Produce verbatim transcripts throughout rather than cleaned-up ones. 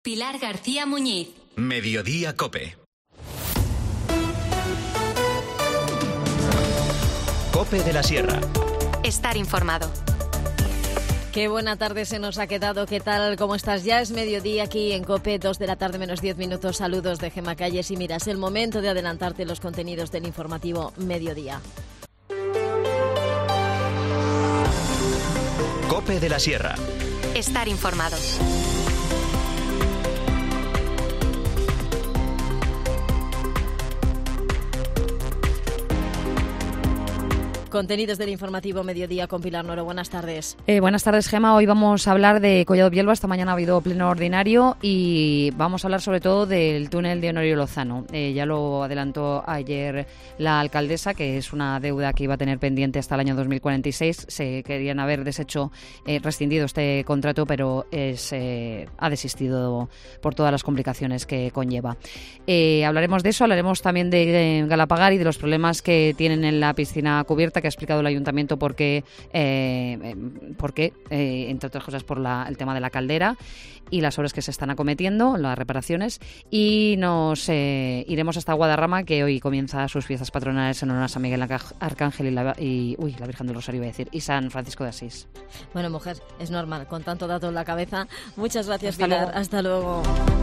Pilar García Muñiz. Mediodía COPE. COPE de la Sierra. Estar informado. Qué buena tarde se nos ha quedado. ¿Qué tal? ¿Cómo estás? Ya es mediodía aquí en COPE, dos de la tarde menos diez minutos. Saludos de Gemma Calles y mira, es el momento de adelantarte los contenidos del informativo Mediodía. COPE de la Sierra. Estar informado. Contenidos del informativo Mediodía con Pilar Noro. Buenas tardes. Eh, buenas tardes, Gemma. Hoy vamos a hablar de Collado Villalba. Esta mañana ha habido pleno ordinario y vamos a hablar sobre todo del túnel de Honorio Lozano. Eh, ya lo adelantó ayer la alcaldesa, que es una deuda que iba a tener pendiente hasta el año dos mil cuarenta y seis. Se querían haber deshecho, eh, rescindido este contrato, pero es, eh, ha desistido por todas las complicaciones que conlleva. Eh, hablaremos de eso, hablaremos también de, de Galapagar y de los problemas que tienen en la piscina cubierta, que ha explicado el ayuntamiento por qué, eh, por qué eh, entre otras cosas por la, el tema de la caldera y las obras que se están acometiendo, las reparaciones, y nos eh, iremos hasta Guadarrama, que hoy comienza sus fiestas patronales en honor a San Miguel Arcángel y, la, y uy, la Virgen del Rosario, iba a decir, y San Francisco de Asís. Bueno, mujer, es normal, con tanto dato en la cabeza. Muchas gracias, Hasta Pilar. luego. Hasta luego.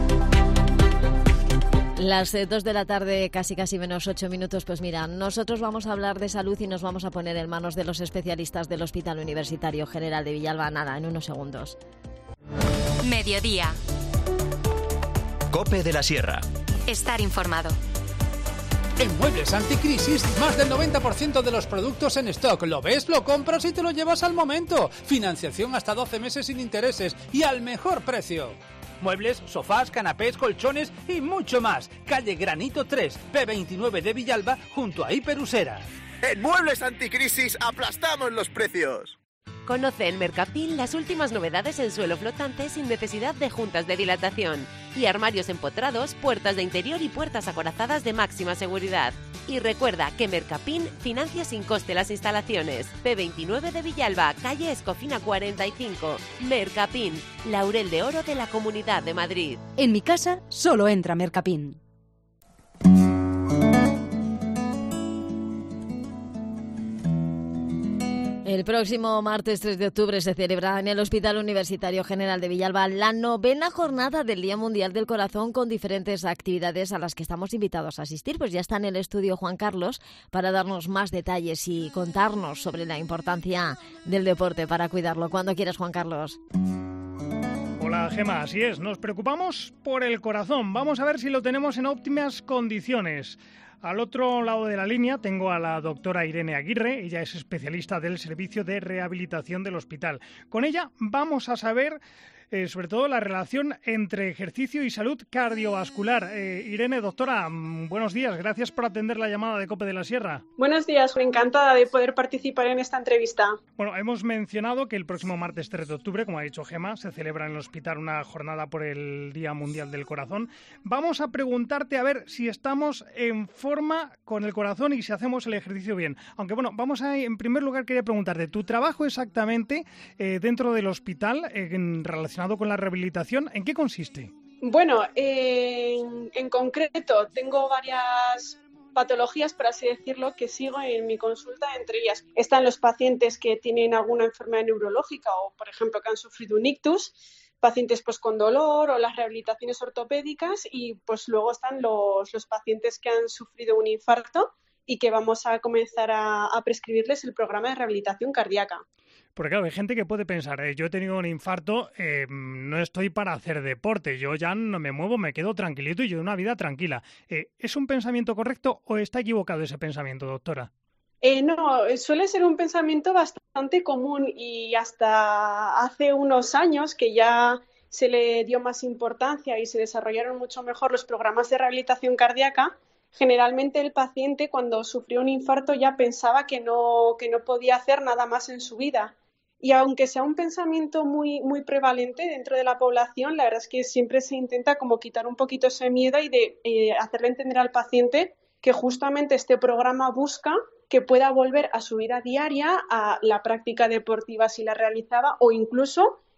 Las eh, dos de la tarde, casi casi menos ocho minutos, pues mira, nosotros vamos a hablar de salud y nos vamos a poner en manos de los especialistas del Hospital Universitario General de Villalba, nada, en unos segundos. Mediodía. COPE de la Sierra. Estar informado. En Muebles Anticrisis, más del noventa por ciento de los productos en stock. Lo ves, lo compras y te lo llevas al momento. Financiación hasta doce meses sin intereses y al mejor precio. Muebles, sofás, canapés, colchones y mucho más. Calle Granito tres, P veintinueve de Villalba, junto a Hiperusera. En Muebles Anticrisis aplastamos los precios. Conoce en Mercapil las últimas novedades en suelo flotante sin necesidad de juntas de dilatación y armarios empotrados, puertas de interior y puertas acorazadas de máxima seguridad. Y recuerda que Mercapin financia sin coste las instalaciones. P veintinueve de Villalba, calle Escofina cuarenta y cinco. Mercapin, laurel de oro de la Comunidad de Madrid. En mi casa solo entra Mercapin. El próximo martes tres de octubre se celebra en el Hospital Universitario General de Villalba la novena jornada del Día Mundial del Corazón, con diferentes actividades a las que estamos invitados a asistir. Pues ya está en el estudio Juan Carlos para darnos más detalles y contarnos sobre la importancia del deporte para cuidarlo. Cuando quieras, Juan Carlos. Hola, Gemma, así es. Nos preocupamos por el corazón. Vamos a ver si lo tenemos en óptimas condiciones. Al otro lado de la línea tengo a la doctora Irene Aguirre. Ella es especialista del Servicio de Rehabilitación del Hospital. Con ella vamos a saber eh, sobre todo la relación entre ejercicio y salud cardiovascular. Eh, Irene, doctora, buenos días. Gracias por atender la llamada de COPE de la Sierra. Buenos días, encantada de poder participar en esta entrevista. Bueno, hemos mencionado que el próximo martes tres de octubre, como ha dicho Gemma, se celebra en el hospital una jornada por el Día Mundial del Corazón. Vamos a preguntarte a ver si estamos en forma con el corazón y si hacemos el ejercicio bien. Aunque bueno, vamos a, en primer lugar quería preguntarte, ¿tu trabajo exactamente eh, dentro del hospital, eh, en, relacionado con la rehabilitación, en qué consiste? Bueno, eh, en, en concreto tengo varias patologías, por así decirlo, que sigo en mi consulta. Entre ellas están los pacientes que tienen alguna enfermedad neurológica o, por ejemplo, que han sufrido un ictus, pacientes pues con dolor o las rehabilitaciones ortopédicas, y pues luego están los, los pacientes que han sufrido un infarto y que vamos a comenzar a, a prescribirles el programa de rehabilitación cardíaca. Porque claro, hay gente que puede pensar, eh, yo he tenido un infarto, eh, no estoy para hacer deporte, yo ya no me muevo, me quedo tranquilito y llevo una vida tranquila. Eh, ¿Es un pensamiento correcto o está equivocado ese pensamiento, doctora? Eh, no, suele ser un pensamiento bastante común, y hasta hace unos años que ya se le dio más importancia y se desarrollaron mucho mejor los programas de rehabilitación cardíaca. Generalmente el paciente, cuando sufrió un infarto, ya pensaba que no, que no podía hacer nada más en su vida. Y aunque sea un pensamiento muy, muy prevalente dentro de la población, la verdad es que siempre se intenta como quitar un poquito ese miedo y de eh, hacerle entender al paciente que justamente este programa busca que pueda volver a su vida diaria, a la práctica deportiva si la realizaba, o incluso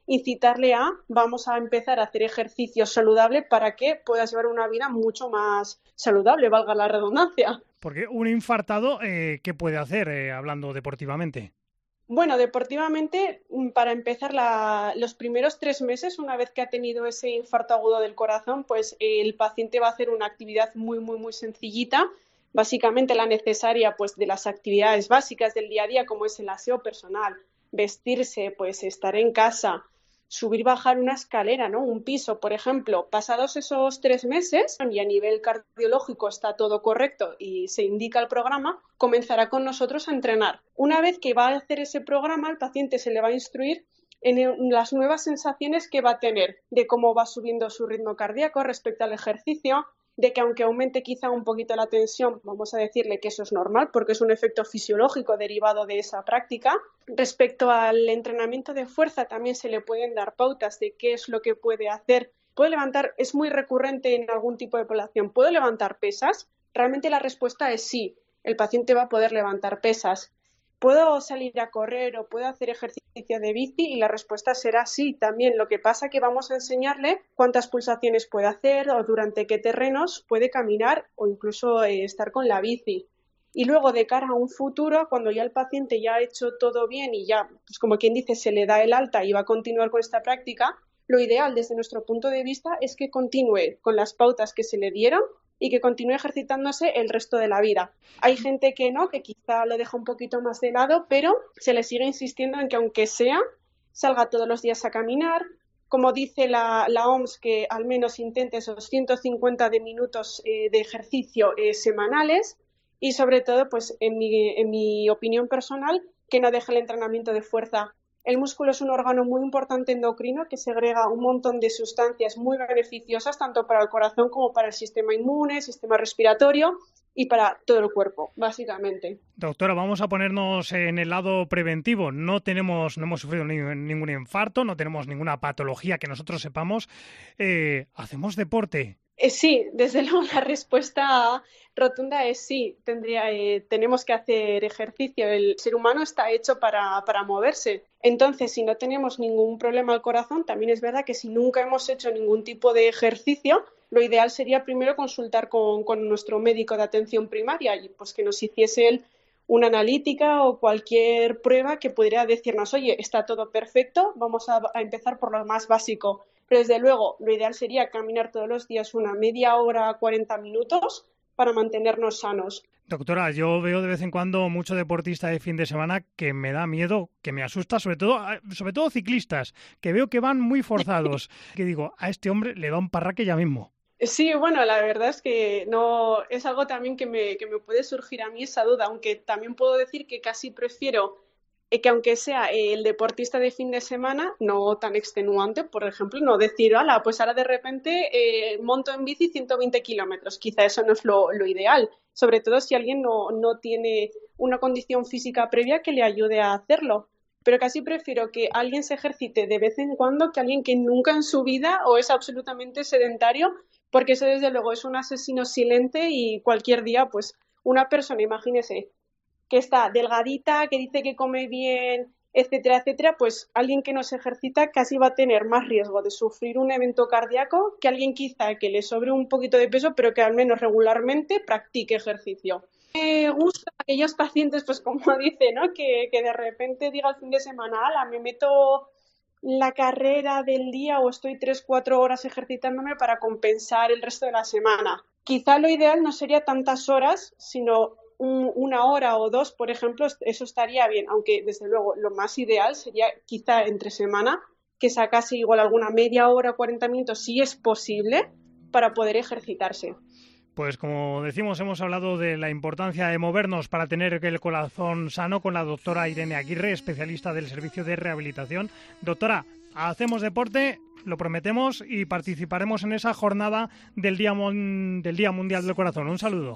incitarle a vamos a empezar a hacer ejercicio saludable para que puedas llevar una vida mucho más saludable, valga la redundancia. Porque un infartado, eh, ¿qué puede hacer eh, hablando deportivamente? Bueno, deportivamente, para empezar, la, los primeros tres meses, una vez que ha tenido ese infarto agudo del corazón, pues eh, el paciente va a hacer una actividad muy, muy, muy sencillita, básicamente la necesaria pues de las actividades básicas del día a día, como es el aseo personal, vestirse, pues estar en casa, subir, bajar una escalera, ¿no? Un piso, por ejemplo. Pasados esos tres meses y a nivel cardiológico está todo correcto y se indica el programa, comenzará con nosotros a entrenar. Una vez que va a hacer ese programa, el paciente se le va a instruir en las nuevas sensaciones que va a tener, de cómo va subiendo su ritmo cardíaco respecto al ejercicio, de que aunque aumente quizá un poquito la tensión, vamos a decirle que eso es normal porque es un efecto fisiológico derivado de esa práctica. Respecto al entrenamiento de fuerza, también se le pueden dar pautas de qué es lo que puede hacer. Puede levantar, es muy recurrente en algún tipo de población, ¿puedo levantar pesas? Realmente la respuesta es sí, el paciente va a poder levantar pesas. ¿Puedo salir a correr o puedo hacer ejercicio de bici? Y la respuesta será sí también. Lo que pasa es que vamos a enseñarle cuántas pulsaciones puede hacer o durante qué terrenos puede caminar o incluso eh, estar con la bici. Y luego, de cara a un futuro, cuando ya el paciente ya ha hecho todo bien y ya, pues como quien dice, se le da el alta y va a continuar con esta práctica, lo ideal desde nuestro punto de vista es que continúe con las pautas que se le dieron y que continúe ejercitándose el resto de la vida. Hay gente que no, que quizá lo deja un poquito más de lado, pero se le sigue insistiendo en que aunque sea, salga todos los días a caminar. Como dice la, la O M S, que al menos intente esos ciento cincuenta de minutos eh, de ejercicio eh, semanales y sobre todo, pues en mi, en mi opinión personal, que no deje el entrenamiento de fuerza. El músculo es un órgano muy importante endocrino que segrega un montón de sustancias muy beneficiosas tanto para el corazón como para el sistema inmune, sistema respiratorio y para todo el cuerpo, básicamente. Doctora, vamos a ponernos en el lado preventivo. No tenemos, no hemos sufrido ni, ningún infarto, no tenemos ninguna patología que nosotros sepamos. Eh, ¿Hacemos deporte? Eh, sí, desde luego la respuesta rotunda es sí. Tendría, eh, tenemos que hacer ejercicio. El ser humano está hecho para, para moverse. Entonces, si no tenemos ningún problema al corazón, también es verdad que si nunca hemos hecho ningún tipo de ejercicio, lo ideal sería primero consultar con, con nuestro médico de atención primaria y pues que nos hiciese él una analítica o cualquier prueba que pudiera decirnos, oye, está todo perfecto, vamos a, a empezar por lo más básico. Pero desde luego, lo ideal sería caminar todos los días una media hora, cuarenta minutos para mantenernos sanos. Doctora, yo veo de vez en cuando mucho deportista de fin de semana que me da miedo, que me asusta, sobre todo, sobre todo ciclistas, que veo que van muy forzados. Que digo, a este hombre le da un parraque ya mismo. Sí, bueno, la verdad es que no es algo también que me, que me puede surgir a mí esa duda, aunque también puedo decir que casi prefiero que aunque sea el deportista de fin de semana, no tan extenuante, por ejemplo, no decir, ala, pues ahora de repente eh, monto en bici ciento veinte kilómetros, quizá eso no es lo, lo ideal, sobre todo si alguien no, no tiene una condición física previa que le ayude a hacerlo. Pero casi prefiero que alguien se ejercite de vez en cuando que alguien que nunca en su vida o es absolutamente sedentario, porque eso desde luego es un asesino silente y cualquier día, pues una persona, imagínese, que está delgadita, que dice que come bien, etcétera, etcétera, pues alguien que no se ejercita casi va a tener más riesgo de sufrir un evento cardíaco que alguien quizá que le sobre un poquito de peso, pero que al menos regularmente practique ejercicio. Me gusta aquellos pacientes, pues como dice, ¿no? Que, que de repente diga el fin de semana, ala, me meto la carrera del día o estoy tres, cuatro horas ejercitándome para compensar el resto de la semana. Quizá lo ideal no sería tantas horas, sino un, una hora o dos, por ejemplo, eso estaría bien, aunque desde luego lo más ideal sería quizá entre semana que sacase igual alguna media hora, cuarenta minutos, si es posible, para poder ejercitarse. Pues como decimos, hemos hablado de la importancia de movernos para tener el corazón sano con la doctora Irene Aguirre, especialista del Servicio de Rehabilitación. Doctora, hacemos deporte, lo prometemos, y participaremos en esa jornada del Día, Mon- del Día Mundial del Corazón. Un saludo.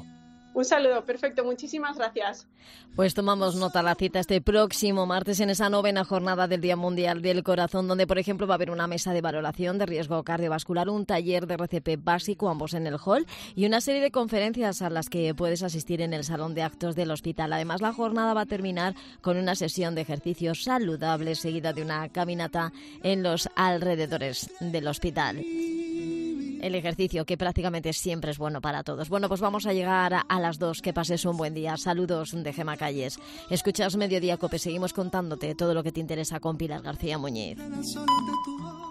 Un saludo, perfecto, muchísimas gracias. Pues tomamos nota, la cita este próximo martes en esa novena jornada del Día Mundial del Corazón, donde, por ejemplo, va a haber una mesa de valoración de riesgo cardiovascular, un taller de R C P básico, ambos en el hall, y una serie de conferencias a las que puedes asistir en el salón de actos del hospital. Además, la jornada va a terminar con una sesión de ejercicios saludables, seguida de una caminata en los alrededores del hospital. El ejercicio que prácticamente siempre es bueno para todos. Bueno, pues vamos a llegar a, a las dos. Que pases un buen día. Saludos de Gemma Calles. Escuchas Mediodía Cope. Seguimos contándote todo lo que te interesa con Pilar García Muñiz.